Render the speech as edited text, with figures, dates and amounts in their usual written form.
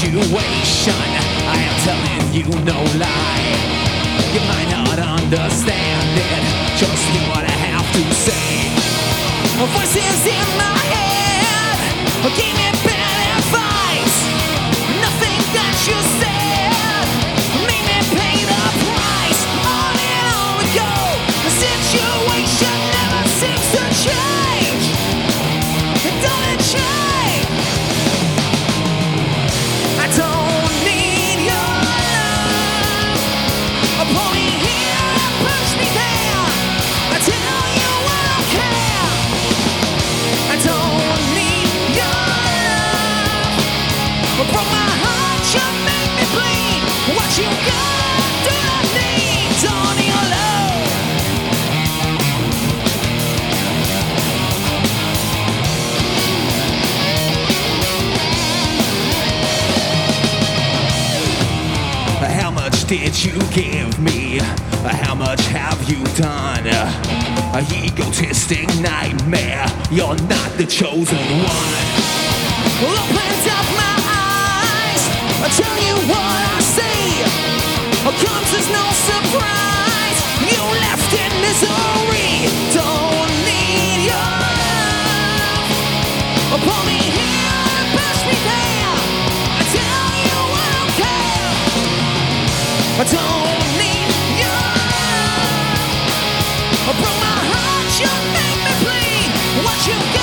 situation. I am telling you no lie. You might not understand it. Just hear what I have to say. Voices in my head gave me bad advice. Nothing that you said made me pay the price. On and on we go. The situation never seems to change. It doesn't change. I don't need your love. Pull me here and push me there. I tell you I don't care. I don't need your love. Broke my heart, you make me bleed. What you got, do I need? Don't need your love. How much did you give me? How much have you done? A egotistic nightmare. You're not the chosen one. Opened up my eyes. I'll tell you what I see. Comes as no surprise. You left in misery. Don't need your love. Pull me here and push me there. I tell you I don't care. I don't need your love. Broke my heart, you make me bleed. What you got?